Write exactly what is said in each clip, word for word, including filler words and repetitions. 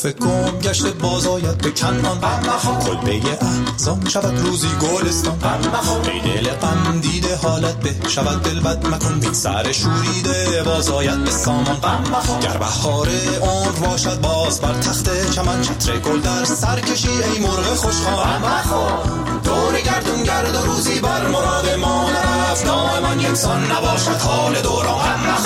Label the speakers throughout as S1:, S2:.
S1: یوسف گم گشته بازاید به کنعان، کلبه احزان شود روزی گلستان. ای دل غم دیده حالت به شود دل بد مکن، بی سر شوریده بازاید به سامان. گر بهار عمر باشد باز بر تخت چمن، چتر گل در سر کشی ای مرغ خوشخوان. دور گردون گرد و روزی بر مراد ما نرفت، دائما یکسان نباشد حال دوران.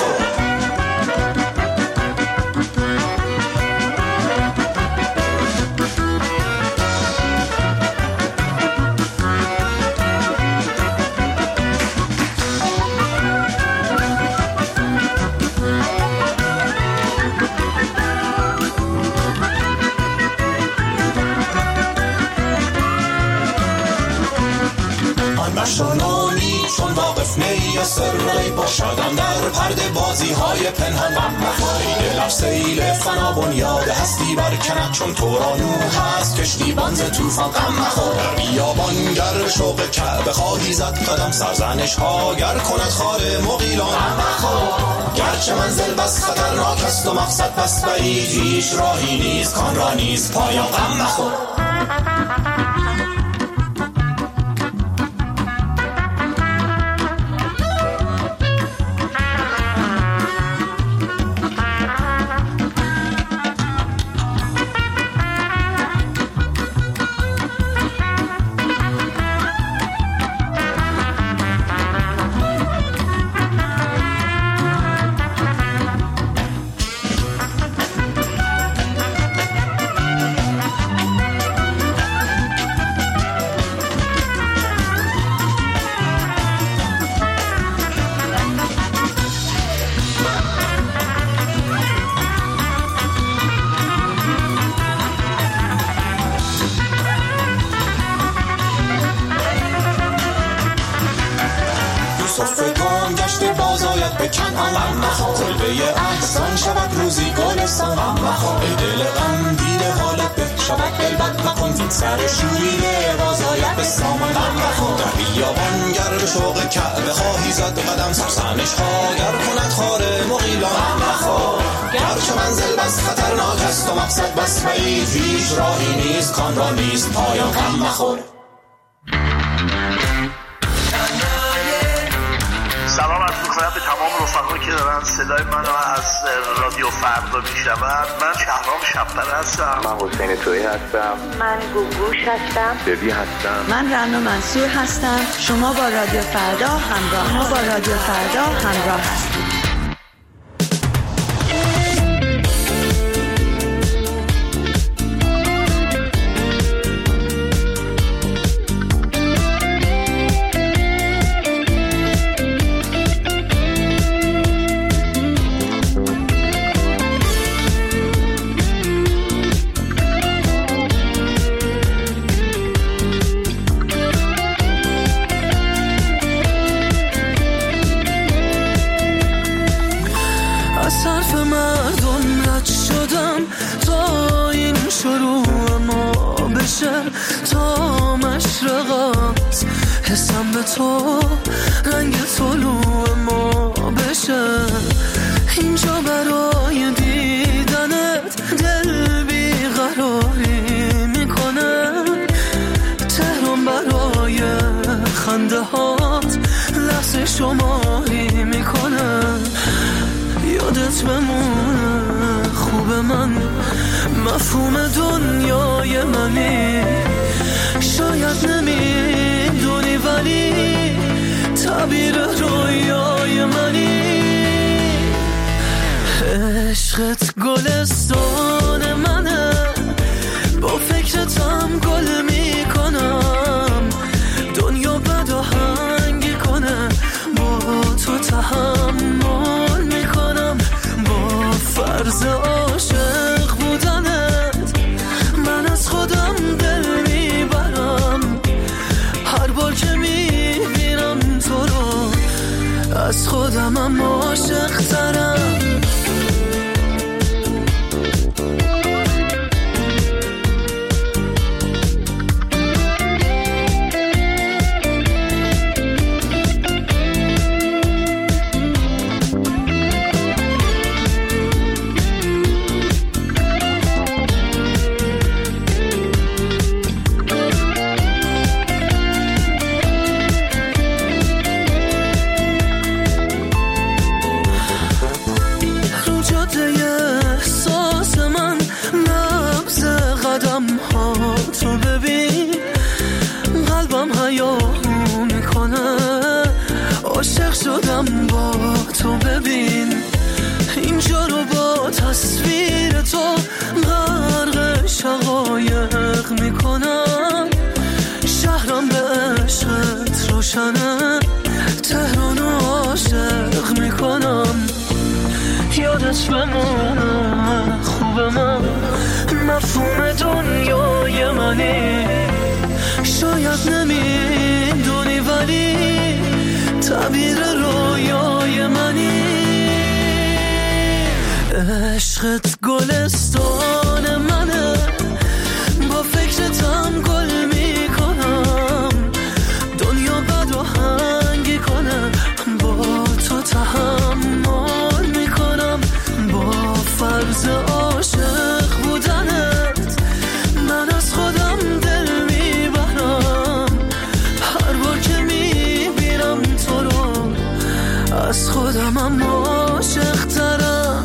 S1: مشانانی چون واقف نی سری باشدم در پرده بازی های پنهان. ای دل سیل فنا بنیاد هستی برکند، چون تو را نوح هست کشتی بانز توفان. غم مخور در بیابان گر شوق کعبه خواهی زد قدم، سرزنش ها گر کند خار مغیلان. غم مخور گرچه منزل بس خطرناک است و مقصد بس بعید، هیچ راهی نیست کان را نیست پایان. غم مخور به کنعان. کلبه احزان شود روزی گلستان. ای دل غم دیده حالت به شود دل بد مکن، بی سر شوریده بازاید به سامان. در بیابان گر به شوق کعبه خواهی زد قدم، سرزنش ها گر کند خار مغیلان. گرچه منزل بس خطرناک است و مقصد بس بعید، هیچ راهی نیست کان را نیست پایان. غم مخور
S2: سلام عرض می‌کنم به تمام رفقایی که دارن صدای منو از رادیو فردا میشنون. من شهرام شب‌پره هستم.
S3: من حسین تویی هستم.
S4: من گوگوش هستم.
S3: ببی هستم.
S5: من رنا منصور هستم. شما با رادیو فردا همراه شما با رادیو فردا همراه هستید.
S6: تا مشرقات حسم به تو رنگ طلوع ما بشه، اینجا برای دیدنت دل بیقراری میکنه، تهران برای خنده هات لحظه شماری میکنه. یادت بمونه خوب من مفهوم دنیای منی، شاید نمیدونی ولی تعبیر رویای منی. عشقت گلستان منه، با فکرتم گل میکنم، دنیا بد و هنگی کنه با تو تحمل میکنم. با فرض عاشق بودنت من از خودم دل میبرم، هر بار که میبینم تو رو از خودمم عاشق ترم. خودم با تو ببین اینجا رو با تصویر تو غرق شقایق میکنم شهرم به عشقت روشنه تهران عاشق میکنم یادت بمونه خوب من مفهوم دنیای منی شاید نمیدونی ولی تعبیر رویای منی عشقت گلستان منه با فکرتم گل میکنم دنیا بد و هنگی کنه با تو تحمل میکنم با فرض عاشق بودنت من از خودم دل میبرم هر بار که میبینم تو رو از خودم هم عاشق ترم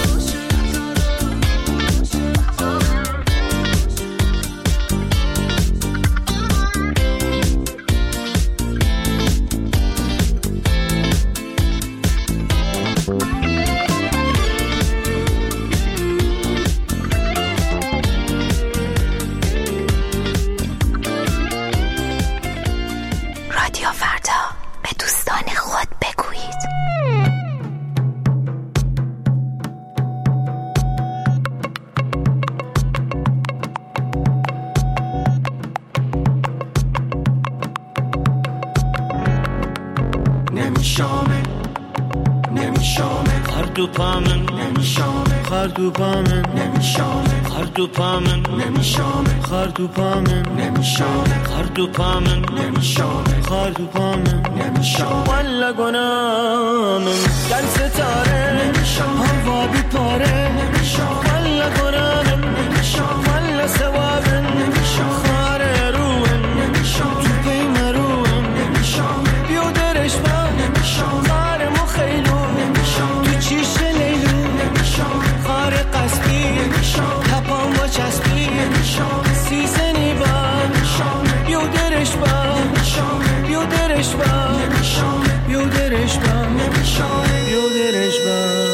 S7: Kardupamen nemishame Kardupamen nemishame Kardupamen nemishame Kardupamen nemishame Kardupamen nemishame Kardupamen nemishame Walla gonamen gal setare nemishame hava bipare nemishame Walla gonamen nemishame Walla sawaben nemishame khare ruhen nemishame tu peymaruhen nemishame bioderesh ba nemishame khare mukhaylu چیش لیلو خار قصبی تپان با چسبی سیزنی با بیو درش با بیو درش با بیو درش با بیو درش با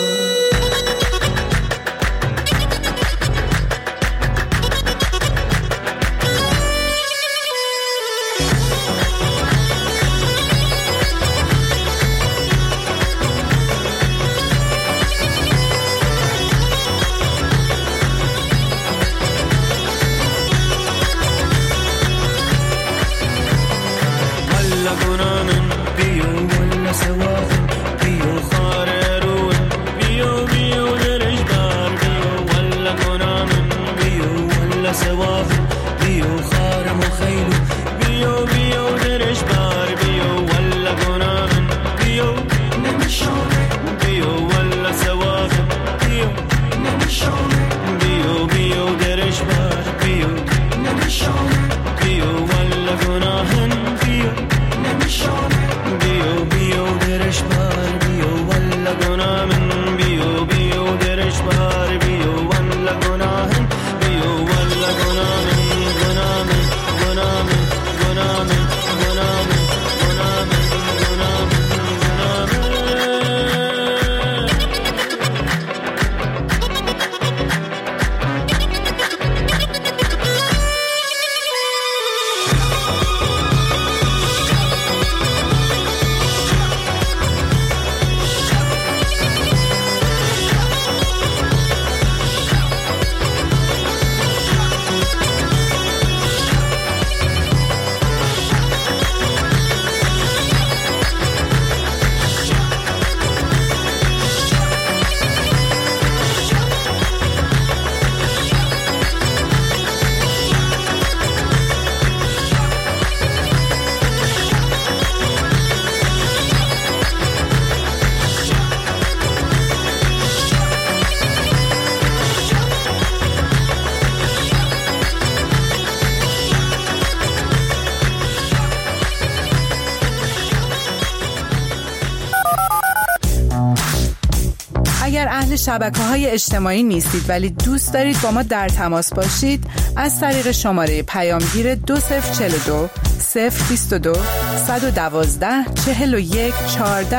S8: شبکه‌های اجتماعی نیستید ولی دوست دارید با ما در تماس باشید از طریق شماره پیامگیر دو صفر چهل و دو صفر بیست و دو صد و دوازده چهل و یک چهارده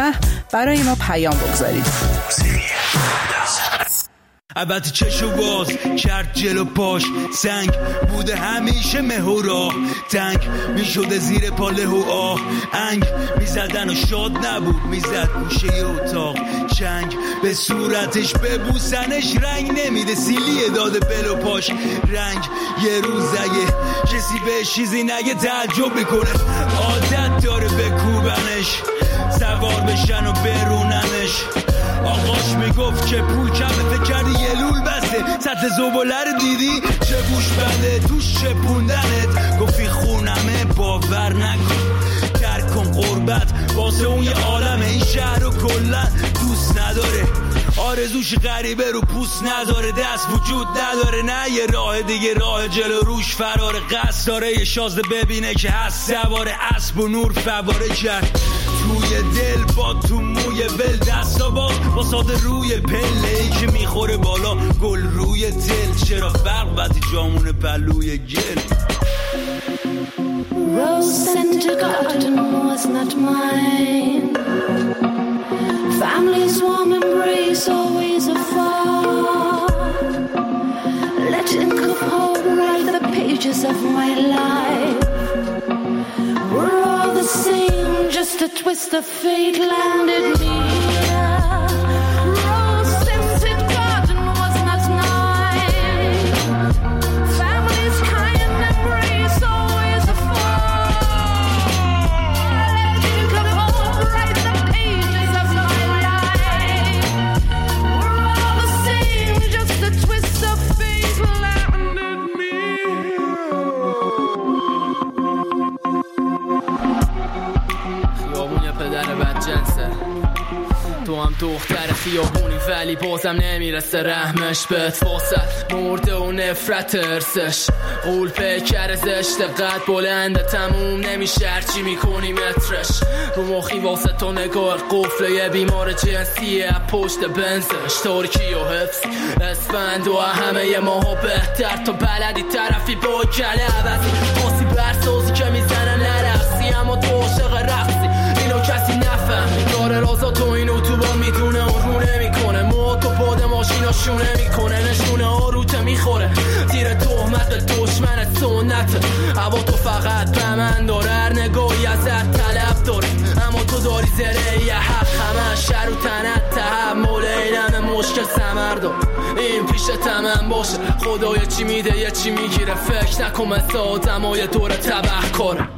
S8: برای ما پیام بگذارید.
S7: البته چشو باز کرد جلو پاش، سنگ بوده همیشه مهورا، تنگ میشده زیر پاله و آه، انگ میزدن و شاد نبود، میزد گوشه اتاق، چنگ به صورتش ببوسنش رنگ نمیده، سیلیه داده بلو پاش رنگ. یه روز اگه کسی به چیزی نگه تعجب میکنه، عادت داره بکوبنش، سوار بشن و بروننش. آقاش میگفت که پول کمه، فکر کردی یه لول بسته، سطح زباله رو دیدی چه بوش بنده توش چپوندنت، گفتی خونمه باور نکن، ترک کن قربت واسه اون یه عالمه، این شهر رو کلن دوست نداره، آرزوش غریبه رو پوست نداره، دست وجود نداره، نه یه راه دیگه راه جلو روش فراره، قصد داره یه شازده ببینه که هست سواره اسب و نور فواره کرد توی دل با تو موی ول، دستا باز با ساده روی پله ای که میخوره بالا گل روی دل، چرا فرق وقتی جامون پلوی گل.
S9: Rose scented garden was not mine, family's warm embrace always afar, letting cup hold write the pages of my life, we're all the same, just a twist of fate landed me here. Rose scented garden was not mine, family's kind embrace always afar, letting cup hold write the pages of my life, we're all the same, just a twist of fate landed me
S10: خیابون یه پدر بدجنسه، تو هم دختر خیابونی ولی بازم نمیرسه رحمش بهت، فاصل مرده و نفرت ارسش، قول پیکر زشت قد بلنده تموم نمیشه هرچی میکنی مترش، رو مخی واسه تو نگاه قفله یه بیمار جنسیه پشت بنزش، ترکی و حفظی اسفند و همه یه ماها بهتر، تو بلدی طرفی با کله عوضی، خاصی برسازی که میزنن نرقصی، اما تو عاشق رقصی اینو کسی نفهم، داره رازا تو اینو تو با میدونه اون رو نمیکنه، ما تو باد ماشینا شونه میکنه، نشونه ها روته میخوره، تیر تهمت به دشمن سنت، هوا تو فقط به من داره، هر نگاهی ازت طلب داره، اما تو داری زره یه حق، همه شر و تنت تحمل اینم مشکل سمر دار، این پیش تمام باشه، خدای چی میده یه چی میگیره، فکر نکن مثل آدم های دور تبه کاره.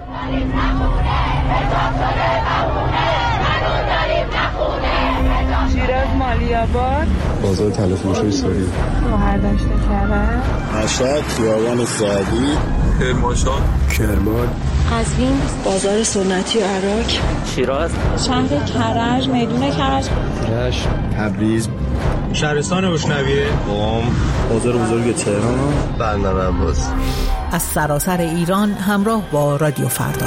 S11: شیراز مالیاباد،
S12: بازار تلفروشی سوری،
S11: مهردشت کرد،
S12: مشهد خیابان سعدی، کرمانشاه، کرمان،
S5: قزوین، بازار سنتی عراق،
S11: شیراز، شهر کرج، میدون کرج،
S12: رشت، تبریز،
S13: شهرستان اشنویه،
S12: قم، بازار بزرگ تهران، بندر عباس.
S14: از سراسر ایران همراه با رادیو فردا.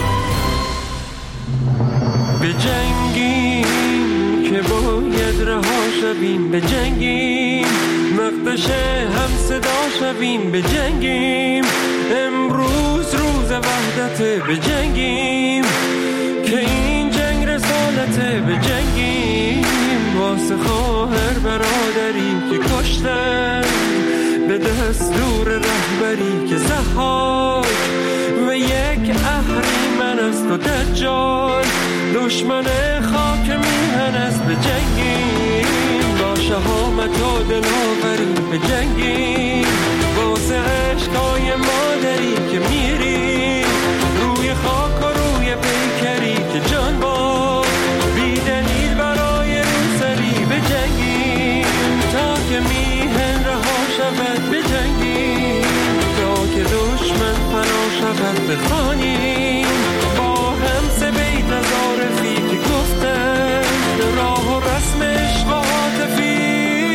S6: به جنگیم که باید رها شویم، به جنگیم مقدش هم صدا شویم، به جنگیم امروز روز وحدت، به جنگیم که این جنگ رسالته، به جنگیم واسه خواهر برادری که کشتن به دستور رهبری که ضحاک و یک اهریمن است و دجال دشمن خاک میهن است، به جنگیم با شهامت و دلاوری، به جنگیم واسه عشقای مادری که میری روی خاک و روی پیکری که جان با بی دلیل برای روسری، به جنگیم تا که میهن رها شود، به جنگیم تا که دشمن فنا شود، بخوانیم با هم سه بیت از عارفی که گفتن راه و رسم عشق و عاطفی.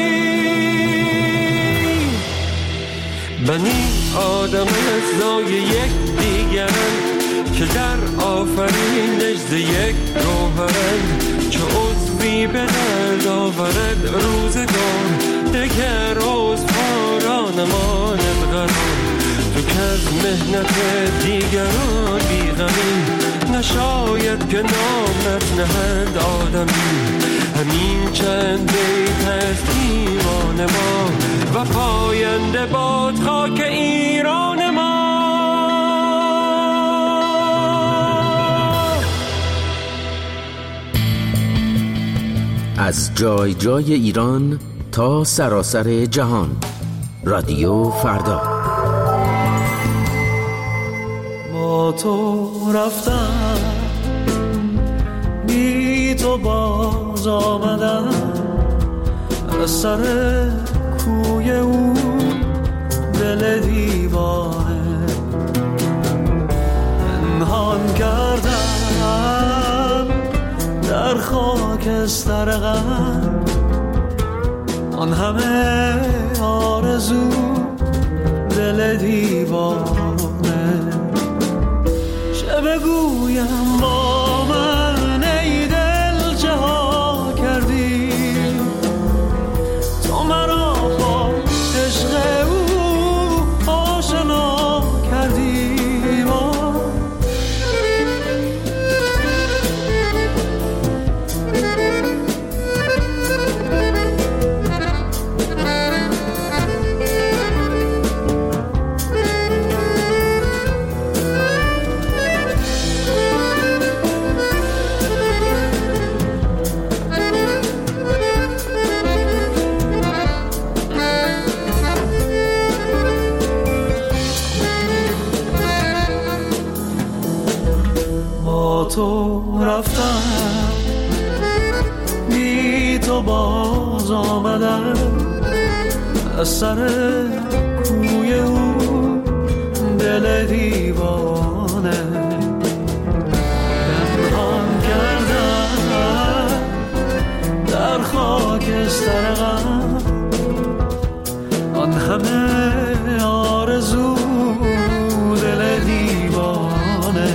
S6: بنی آدم اجزای یک دیگرند که در آفرینش ز یک گوهرند، چه عضوی به درد آورد روزگار دگر عضو پارا نماند قرار، تو که از مهنت دیگران بیغمی نشاید که نامت نهند آدمی. همین چند بیت است ایمان ما و پاینده باد خاک ایران ما.
S15: از جای جای ایران تا سراسر جهان، رادیو فردا.
S16: با تو رفتم، بی تو باز آمدم، از سر کوی او دل دیوانه پنهان کردم در خاکستر غم، آن همه آرزو دل دیوانه. چه بگویم با من ای دل چه ها کردی، تو مرا با عشق او آشنا کردی. تو رفتم، بی تو باز آمدم، از سر کوی او دل دیوانه پنهان کردم در خاکستر غم، آن همه آرزو دل دیوانه.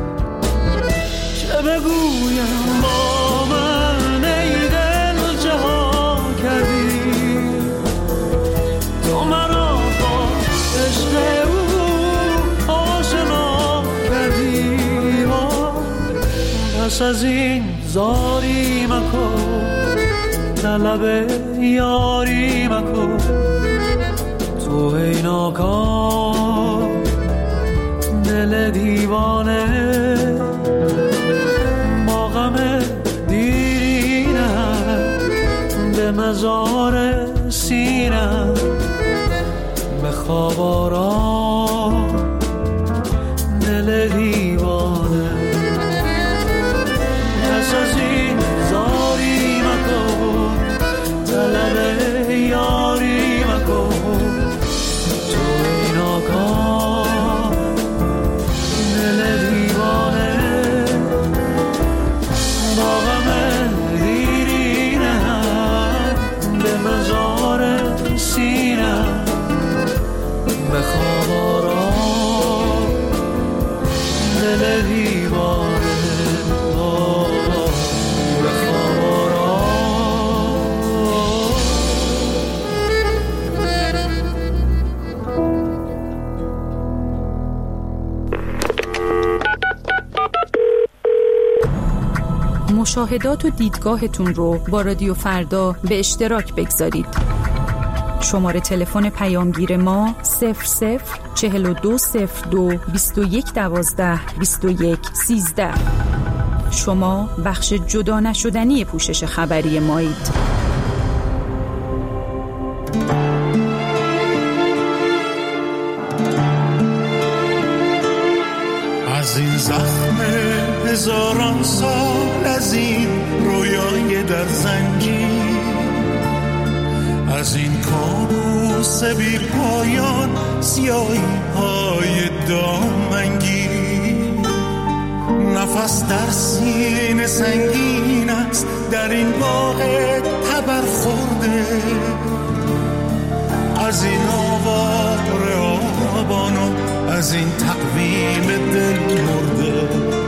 S16: بگویم با من ای دل چه ها کردی، تو مرا با عشق او آشنا کردی. پس از این زاری مکن، طلب یاری مکن، تو ای ناکام دل دیوانه. به مزار سینم به خواب آرام دل دیوانه. پس از این زاری مکن، طلب یاری مکن، تو ای ناکام دل دیوانه. با غم مزار سینم به خواب آرام دل دیوانه، به خواب آرام.
S8: مشاهدات و دیدگاهتون رو با رادیو فردا به اشتراک بگذارید. شماره تلفن پیامگیر ما صفر صفر چهل و دو صفر دو بیست و یک دوازده بیست و یک سیزده. شما بخش جدا نشدنی پوشش خبری مایید.
S1: از این زخم هزاران سال، از این رویای در زنجیر، از این کابوس بی پایان، سیاهی های دامنگیر، نفس در سینه سنگین است در این باغ تبر خورده، از این آوار آبان و از این تقویم دل مرده.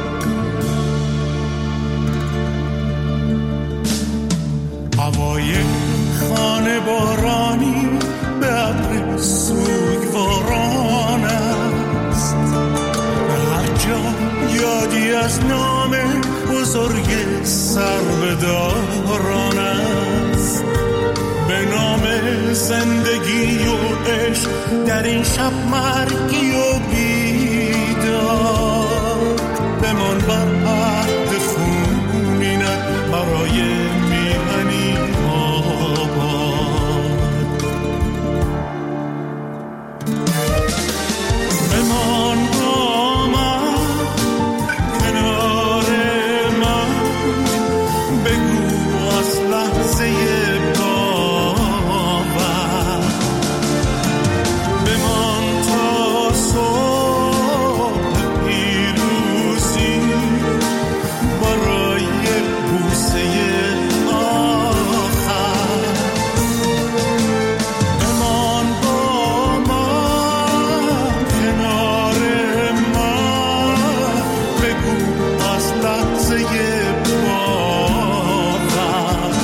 S1: هوای خانه بارانی به ابر سوگواران است، به هر جا یادی
S17: از نام بزرگ سربداران است، به نام زندگی و عشق در این شب مرگی و بیدار بمان بر عهد خونینت برای میهنی آباد. بمان با من کنار من، بگو از لحظه باور بمان تا صبح پیروزی برای بوسه آخر. بمان با من کنار من، بگو از لحظه باور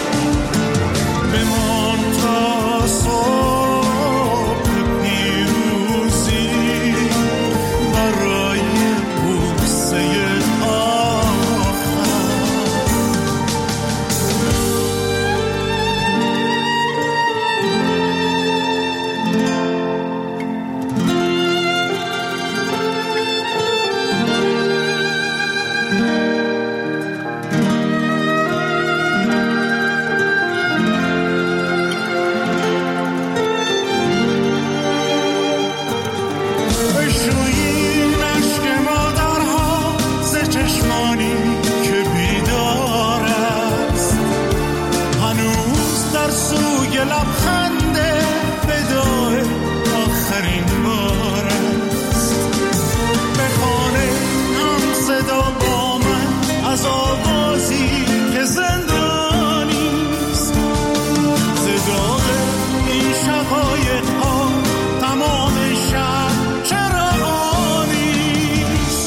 S17: بمان تا صبح پیروزی برای بوسه آخر. بشویی اشک مادرها ز چشمانی که بیدار است، هنوز در سوی لبخند وداع آخرین بار است. بخوانه هم صدا با من از آوازی که زندانیست، صدای این شقایق ها تمام شب چراغانیست.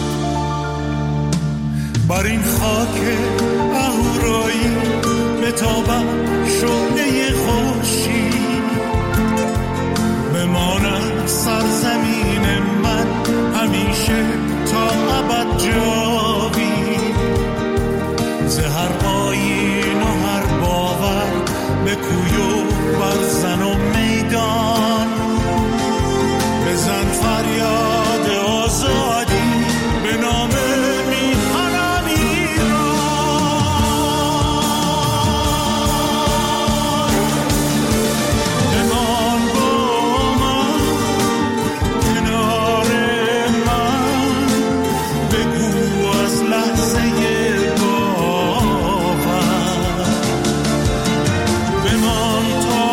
S17: بر این خاک اهورایی بتابد شعله خورشید، بماند سرزمین من همیشه تا ابد جاوید. ز هر آیین و هر باور به کوی و برزن و میدان بزن فریاد آزادی به نام میهنم ایران. بمان با من کنار من، بگو از لحظه باور بمان تا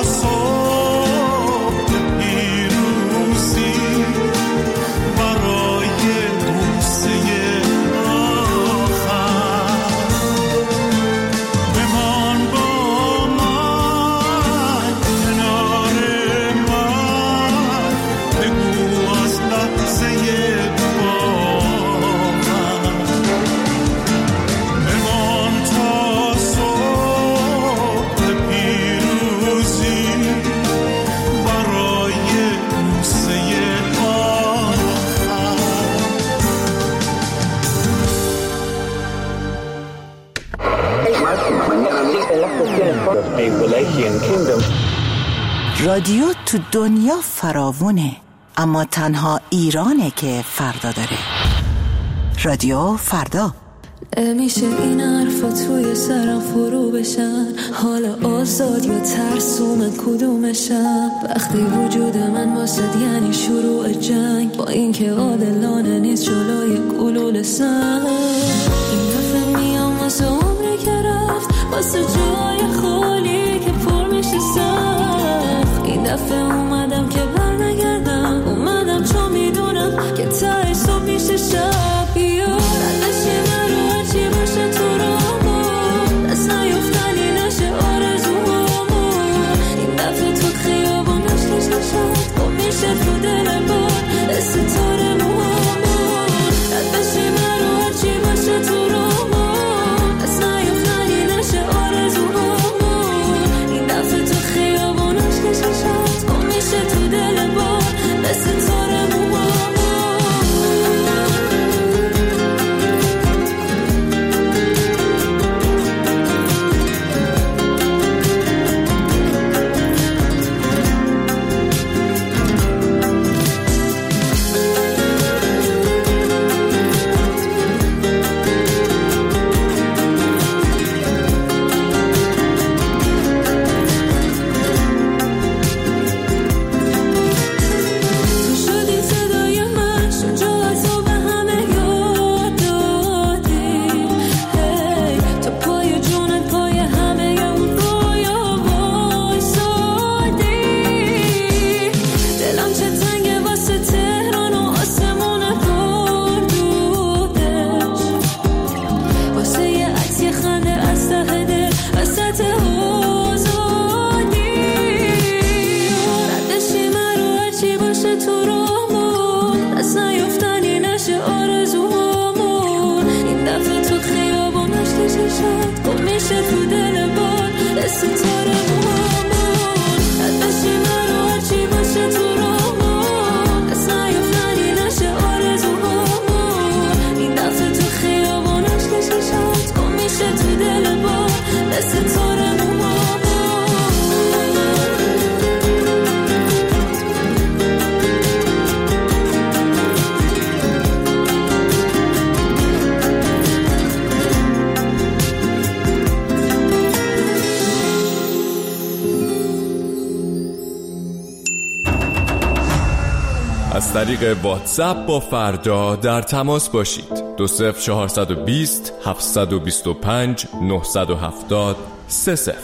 S17: صبح پیروزی برای بوسه آخر. بمان با من کنار من، بگو از لحظه باور بمان تا صبح پیروزی برای بوسه آخر.
S14: رادیو تو دنیا فراوونه، اما تنها ایرانه که فردا داره. رادیو فردا.
S9: نمیشه این حرفا توی سرم فرو بشن، حال آزاد یا ترسوم کدومشم. وقتی وجود من واسد یعنی شروع جنگ، با اینکه عادلانه نیست جلوی گلوله سنگ. این دفعه میام واسه عمری که رفت، واسه جای خالی که پر میشه سخت. این دفعه اومدم که بر نگردم، اومدم چون میدونم که تای صبح میشه شب. بیا ردشی من رو هرچی باشه تو رامون، دست نیفتنی نشه آرزوامون. این دفعه تو خیابون نشکش نشد، با میشه تو دل بار ستاره موامون. ردشی من رو هرچی باشه تو رامون، دست نیفتنی نشه آرزوامون. این دفعه تو خیابون نشکش نشد، با میشه شاد گم میشه تو دل باد ستاره موهامون رد بشی منو هرچی باشه تو راهمون از نیفتنی نشه آرزوهامون این دفعه تو خیابونش کشه شاد گم میشه تو دل باد ستاره موهامون
S18: از طریق واتساپ با فردا در تماس باشید. دو صفر چهارصد و بیست هفتصد و بیست و پنج نهصد و هفتاد سه صفر.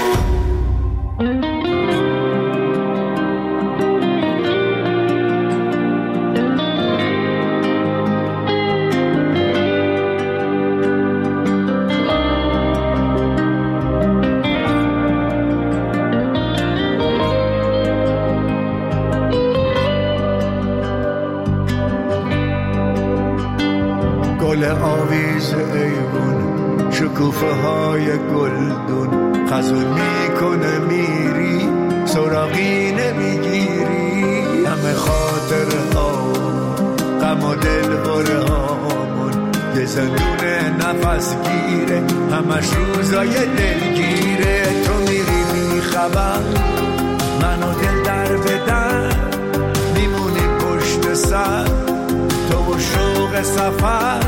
S16: گل آویز ایوون شکوفه های گلدون خزون میکنه میری سراغی نمیگیری همه خاطر هامون غم و دل بره هامون یه زندون نفس گیره همش روزای دلگیره تو میری میخوام منو دل در بدن میمونی پشت سر تو و شوق سفر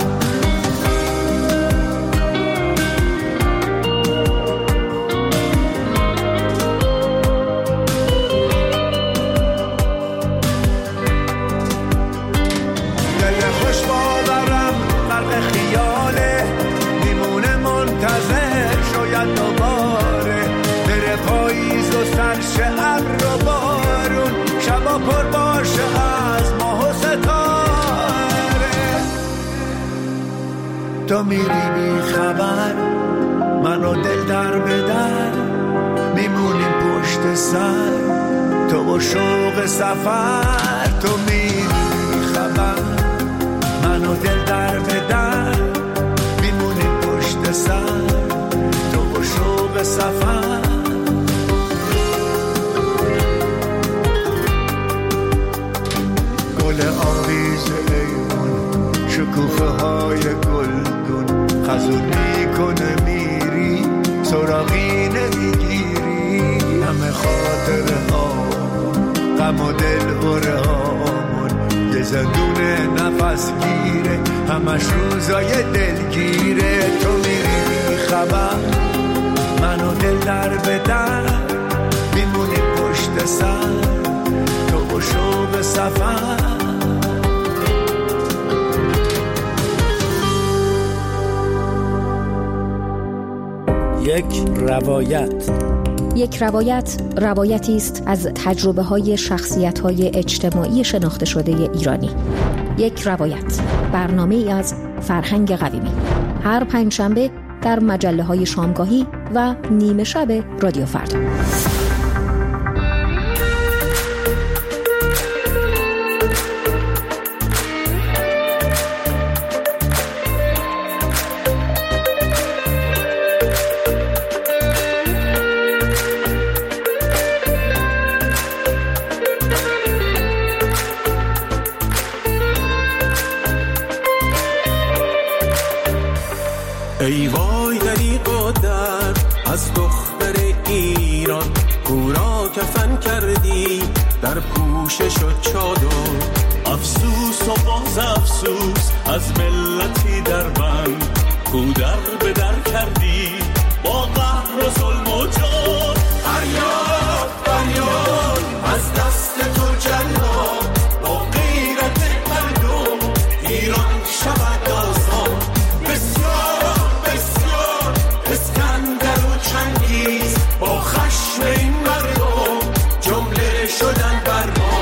S16: دل خوش باورم غرق خیاله میمونه منتظر شاید دوباره بره پاییز و سرش ابر و بارون شبا پر باشه از ماه و ستاره تو میری بی خبر منو دل در بدر میمونیم پشت سر تو و شوق سفر تو میری بی خبر منو دل در بدر میمونیم پشت سر تو و شوق سفر گل آویز ایوون شکوفه های گلدون خزون میکنه میری سراغی نمیگیری همه خاطر هامون غم و دل بره هامون یه زندون نفس گیره همش روزای دلگیره تو میری میخوام منو دل در بدر میمونی پشت سر تو و شوق سفر
S19: یک روایت
S8: یک روایت روایتی است از تجربه های شخصیت های اجتماعی شناخته شده ایرانی. یک روایت برنامه ای از فرهنگ قویمی هر پنجشنبه در مجله های شامگاهی و نیمه شب رادیو فردا.
S17: ای وای دریغ و درد از دختر ایران کورا کفن کردی در پوشش و چادر افسوس و باز افسوس از ملتی در بند کودر به در کردی با قهر و ظلم و جور فریاد فریاد از دست تو جلاد با غیرت مردم ایران شود آزاد بسیار بسیار اسکندر و چنگیز با خشم این مردم جمله شدن بر ما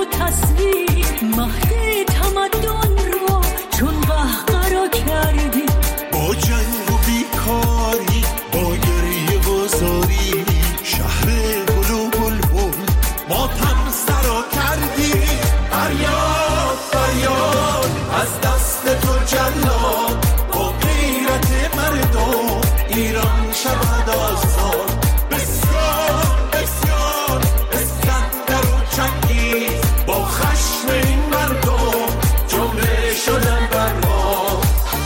S9: و تصویر مهد تمدن رو چون قهقرا کردی.
S17: با جنگ و بیکاری با گریه و زاری شهر گل و بلبل ماتم سرا کردی. فریاد فریاد از دست تو جلاد با غیرت مردم ایران شود آزاد. بسیار بسیار اسکندر و چنگیز با خشم این مردم جمله شدن بر ما.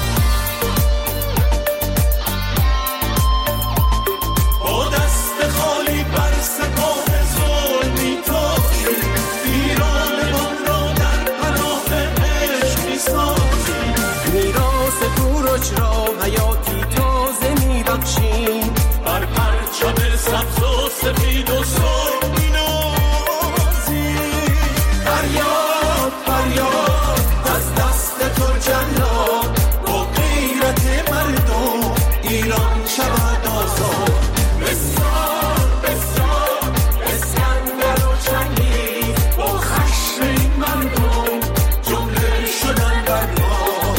S17: با دست خالی بر سپاه ظلمی تازی ایرانمان را در پناه عشق می‌سازی. میراث کوروش را حیاتی تازه می‌بخشیم بر پرچم سبز و سفید و سرخ می‌نازیم. فریاد فریاد از دست تو جلاد با غیرت مردم ایران شود آزاد. بسیار بسیار اسکندر و چنگیز با خشم این مردم جمله شدن بر ما.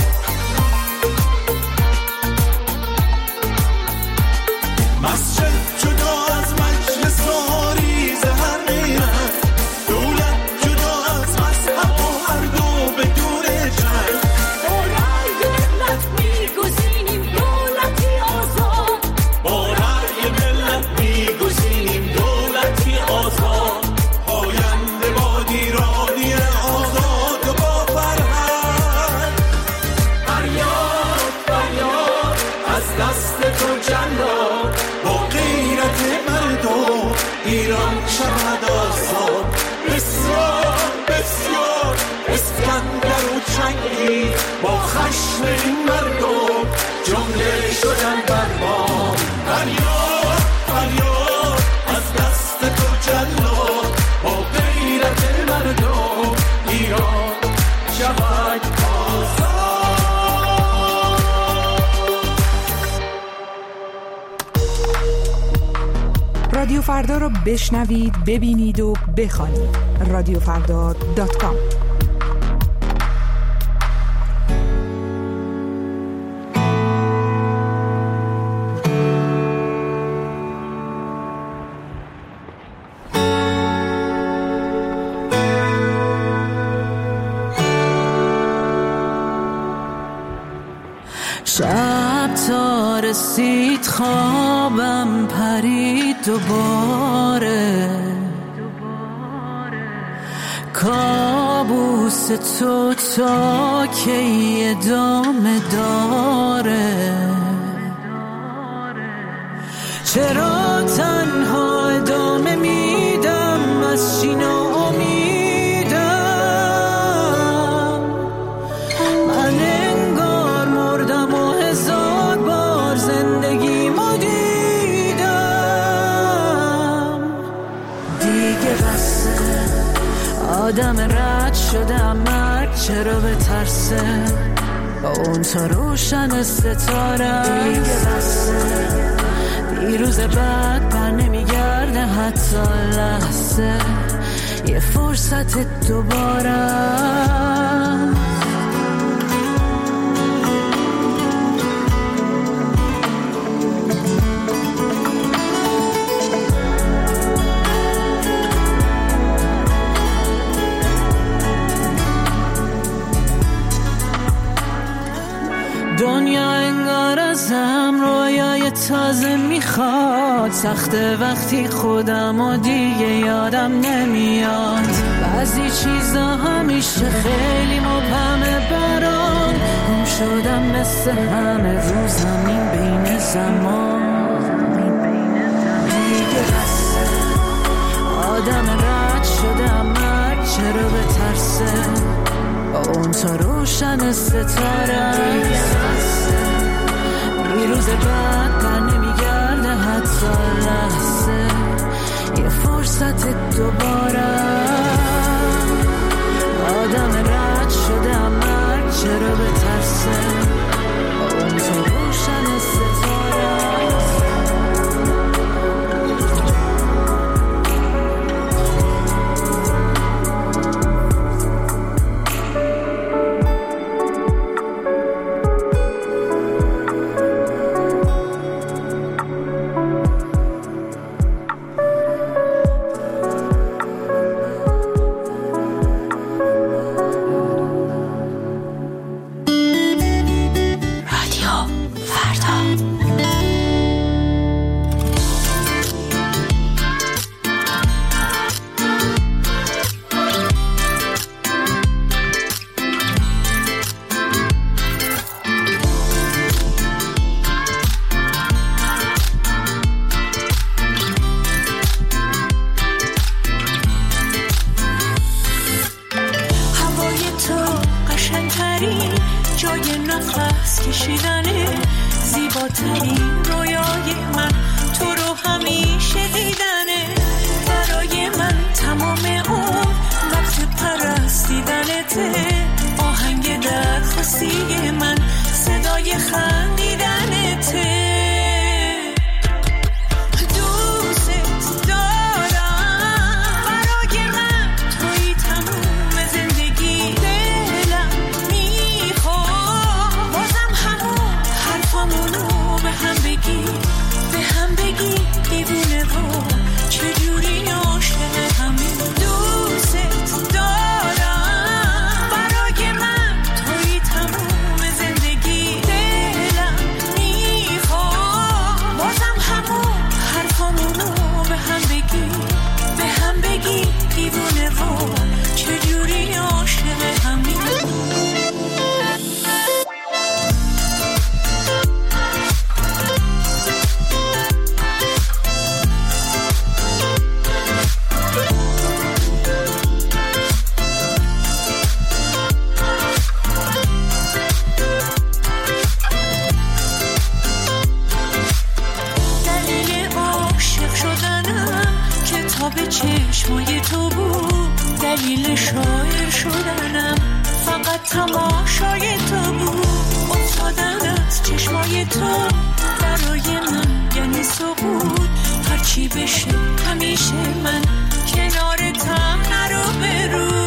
S17: مسجد جدا از مجلس و آریز هر غیرت، دولت جدا از مذهب و هر دو بدون جنگ.
S9: با رأی ملت میگزینیم دولتی آزاد.
S17: با رأی ملت میگزینیم دولتی آزاد. پاینده باد ایرانی آزاد و با فرهنگ. فریاد فریاد از دست تو جلاد با غیرت مردم ایران شود آزاد. بسیار بسیار اسکندر و چنگیز با خشم این مردم جمله شدن بر ما. فریاد فریاد از دست تو جلاد با غیرت مردم ایران شود آزاد.
S20: رادیو فردا رو بشنوید، ببینید و بخوانید. رادیو فردا دات کام.
S9: شب تا رسید خوابم پرید دوباره، کابوس تو تا کی ادامه داره؟ چرا تنها ادامه میدم از چی ناامیدم؟ من انگار مردم و هزار بار زندگیمو دیدم. دیگه بسه آدم رد شدم، مرد چرا به ترسه با اون تا روشن ستاره. دیگه بسه دیروز بعد بر نمیگرده حتی لحظه، یه فرصت دوباره. دنیا انگار ازم رویای تازه میخواد، سخته وقتی خودم و دیگه یادم نمیاد. بعضی چیزا همیشه خیلی مبهمه برام، گم شدم مثل همه رو زمین بین زمان. دیگه بسه آدم رد شدم، مرد چرا به ترسه با اون تا روشن ستاره. دیروز بعد بر نمیگرده حتی لحظه، یه فرصت دوباره. آدم رد شده مرد چرا به ترسه با اون تا روشن ستاره. برای نفس کشیدنه، زیباترین رویای من تو رو همیشه دیدنه. برای من تمام اون وقت پرستیدنته، آهنگ درخواستی من صدای خندیدنته. چشمای تو بود دلیل شاعر شدنم، فقط تماشای تو بود. افتادن از چشمای تو برای من یعنی سقوط، هرچی بشه همیشه من کنارتم نرو برو.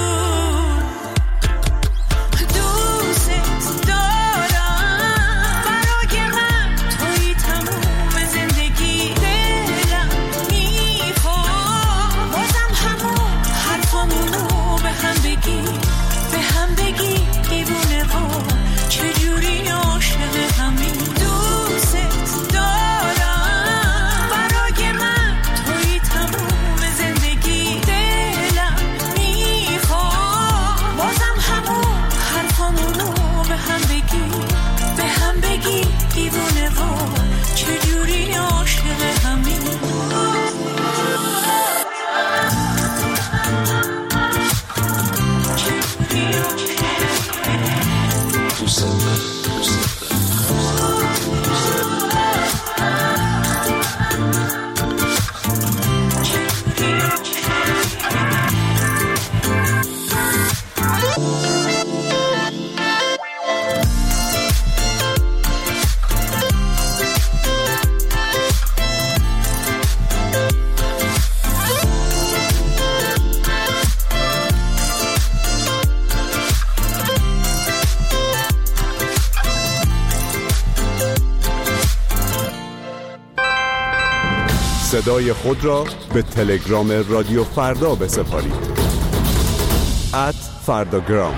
S21: صدای خود را به تلگرام رادیو فردا بسپارید. ات فرداگرام.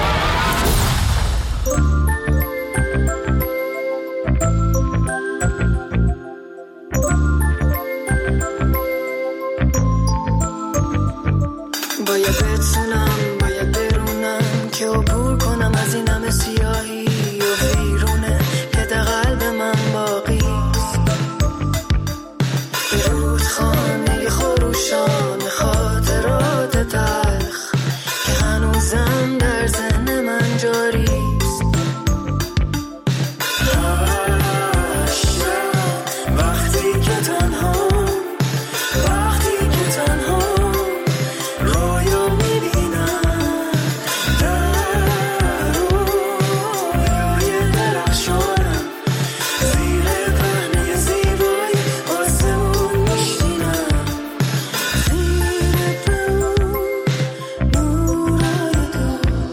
S9: باید بتونم باید برونم که عبور کنم از این همه سیاهی و بیرونه که در قلب من باقی خانه خروشان خاطرات تلخ که هنوزم در ذهن من جاری است. وقتی که تنها وقتی که تنها رویا میبینم در رویای درخشانم زیر پهنه زیبایی آسمون میشینم. خیره به اون نورای تو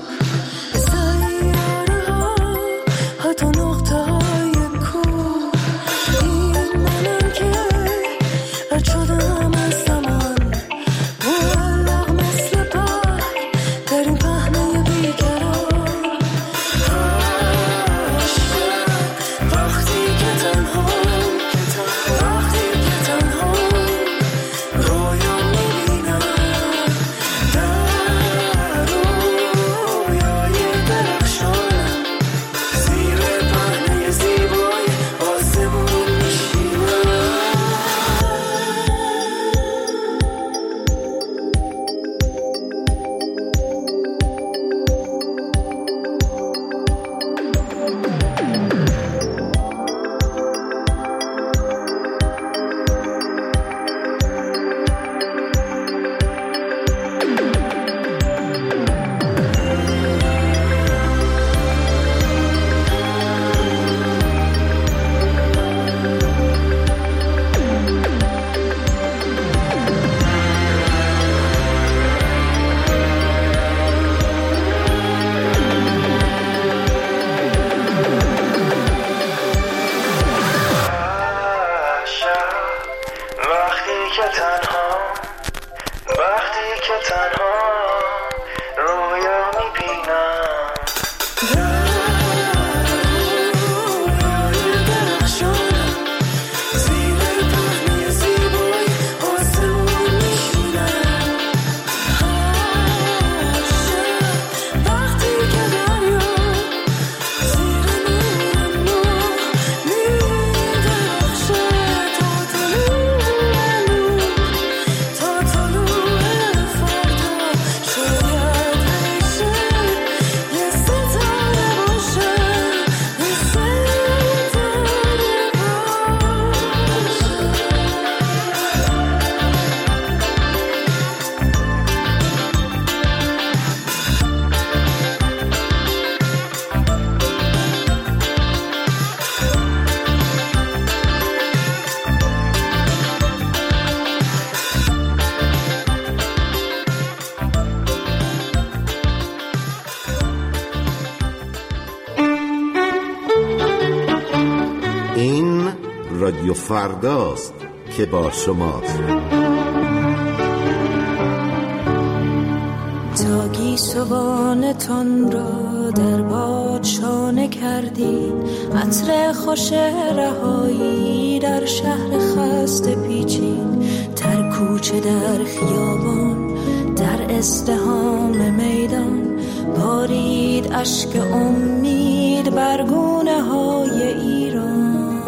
S2: رادیو فرداست که با شماست.
S9: تا گیسوانتان را در باد شانه کردید، عطر خوش رهایی در شهر خسته پیچید، در کوچه در خیابان در ازدحام میدان بارید اشک امید بر گونه های ایران.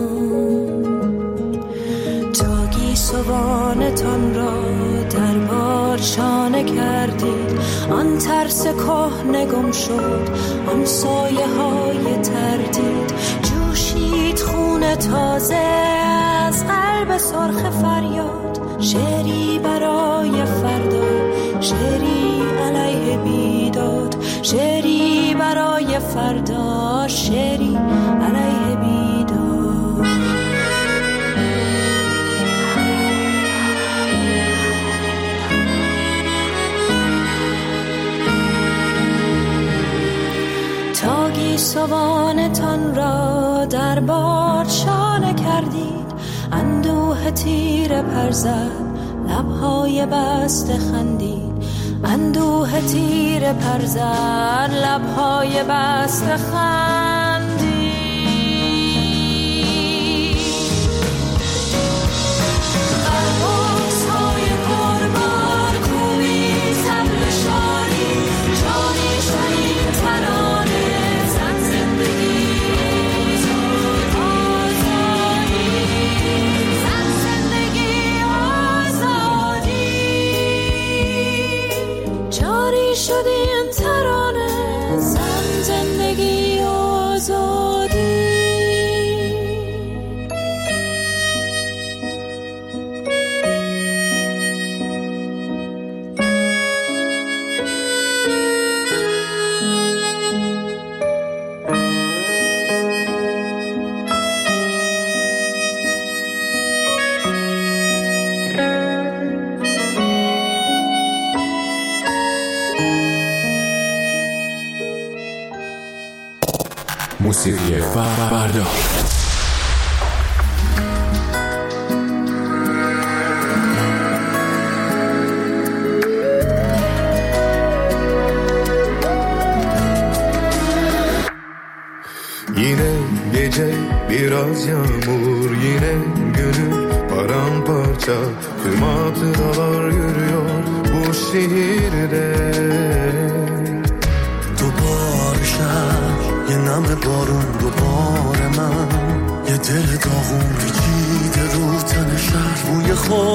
S9: تا گیسوانتان را در باد شانه کردید، آن ترس کهنه گم شد، آن سایه های تردید، جوشید خون تازه از قلب سرخ فریاد. شعری برای فردا، شعری علیه بیداد، شعری برای فردا، شعری علیه بیداد. تا گیسوانتان را در باد شانه کردید، اندوه تیر پر زد، لبهای بسته خندید، اندوه تیر پر زد، لبهای بسته خندید. قرباز های قربان کوبید طبل شادی، جانی شنید ترانه زد زندگی شدی این ترانه، زن زندگی آزادی.
S18: موسیقی فردا.
S16: Yine gece biraz yağmur, yine gönül paramparça, tüm hatıralar yürüyor bu şehirde.
S22: دوباره شهر، یه نم بارون، دوباره من، یه دل داغون پیچیده رو تن شهر، بوی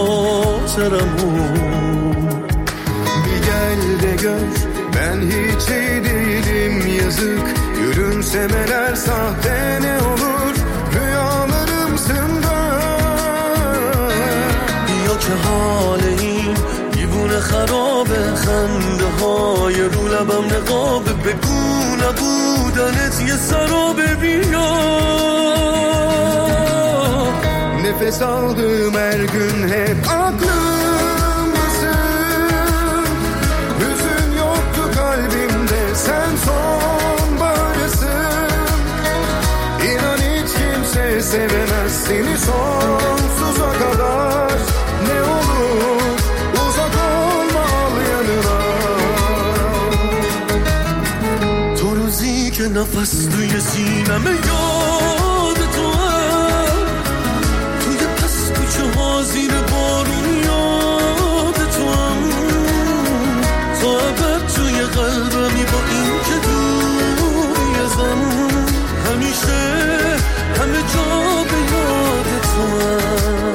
S22: خاطرمون.
S16: Bir gel de gör, ben hiç iyi değilim yazık, gülümsemeler sahte ne olur, rüyalarımsın da.
S22: بیا که حال این دیوونه خرابه، خنده های رو لبم نقابه، بگو نبودنت یه سرابه. بیا
S16: nefes aldığım her gün hep aklımdasın, hüzün yoktu kalbimde, sen sonbaharsın. İnan hiç kimse sevemez seni sonsuza kadar, ne olur uzak olma, al yanına.
S22: تو روزی که نفس توی سینمه یاد تو هم، توی پس کوچه ها زیر بارون یاد تو هم، تا ابد توی قلبمی با این که دوری ازم، همیشه همه جا به یاد تو هم.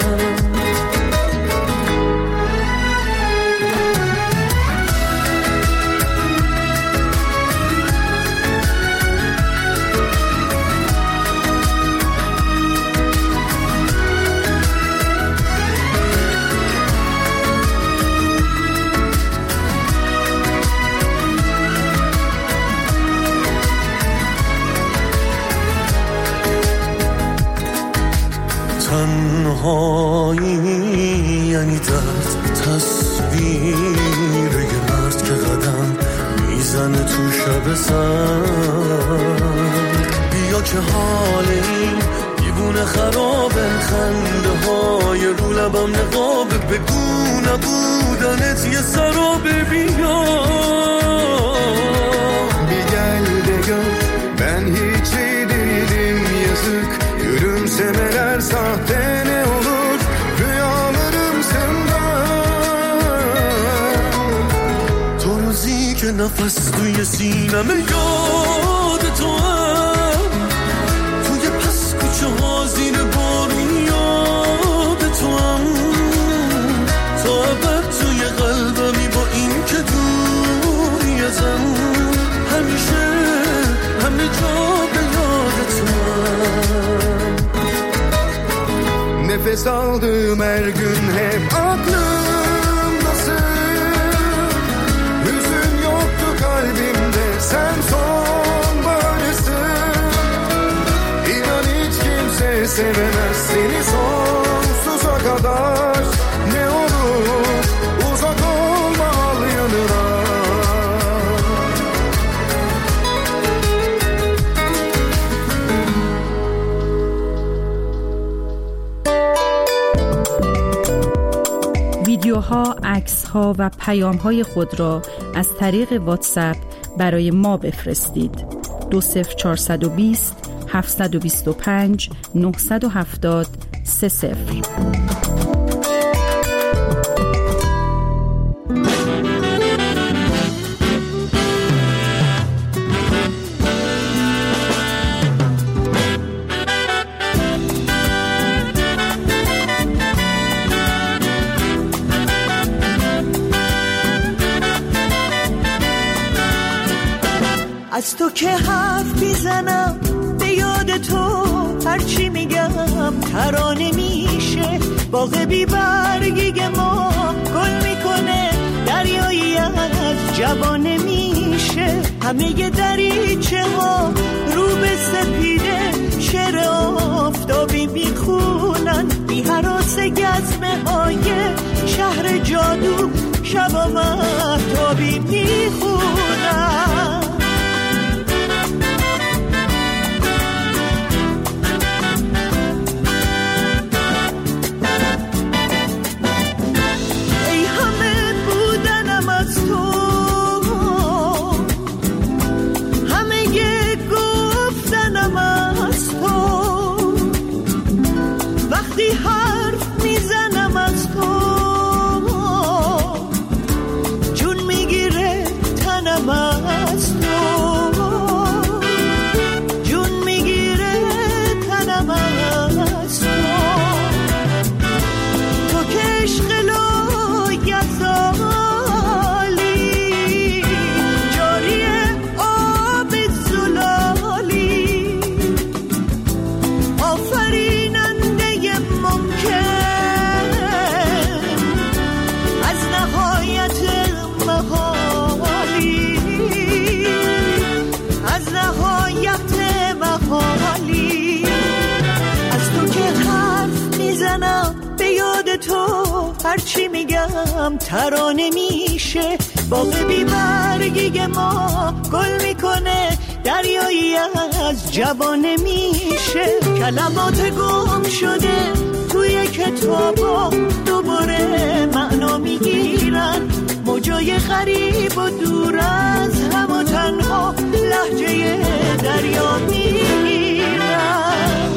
S22: تنهایی یعنی درد، تصویر یه مرد که قدم میزنه تو شب سر. بیا که حال این دیوونه خرابه خنده های رو لبم نقابه بگو نبودنت یه سرابه بیا
S16: Bir gel de gör ben hiç iyi değilim yazık Gülümsemeler sahte ne olur rüyalarım senden
S22: تو روزی که نفس توی سینمه یاد تو هم توی پس کوچه ها زیر بارون یاد تو هم تا ابد توی قلبمی با این که دوری ازم همیشه همه جا به یاد تو هم
S16: Nefes aldığım her gün hep aklımdasın Hüzün yoktu kalbimde sen sonbaharsın İnan hiç kimse sevemez seni sonsuza kadar Ne olur uzak olma al yanına
S8: ویدیوها، عکس‌ها و پیام‌های خود را از طریق واتساپ برای ما بفرستید. دو صفر چهارصد و بیست هفتصد و بیست و پنج نهصد و هفتاد سه صفر.
S3: از تو که حرف میزنم به یاد تو هرچی میگم ترانه میشه باغ بی برگی ما گل میکنه دریایی از جوانه میشه همه دریچه ها رو به سپیده شعر آفتابی میخونن بی هراس گزمه های شهر جادو شبا مهتابی میخونن هرچی میگم ترانه میشه باغ بی برگی ما گل میکنه دریایی از جوانه میشه کلمات گم شده توی کتابا دوباره معنا میگیرن موجای غریب و دور از هم و تنها لهجه دریا میگیرن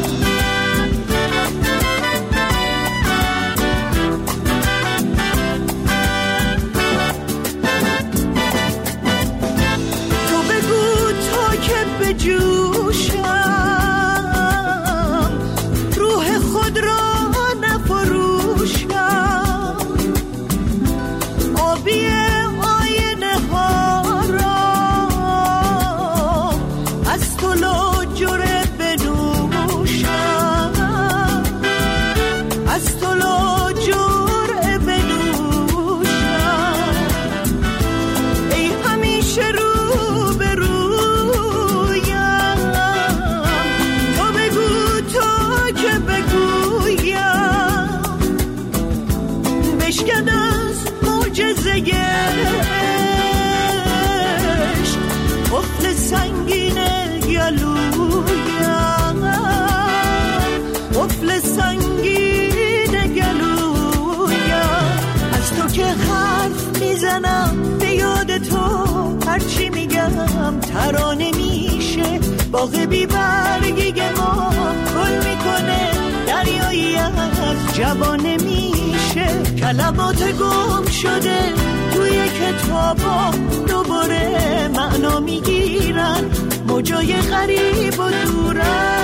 S3: جوشم روح خود را نفروشم آبی آینه ها را از تو لاجره بنوشم از تو لاجره بنوشم ای همیشه رو به رو قفل سنگین گلویم میزنم به یاد تو، هرچی میگم ترانه میشه. باغ بی برگی ما گل میکنه، دریایی از جوانه میشه. کلمات گم شده توی کتابا دوباره معنا میگیرن، موجای غریب و دورن.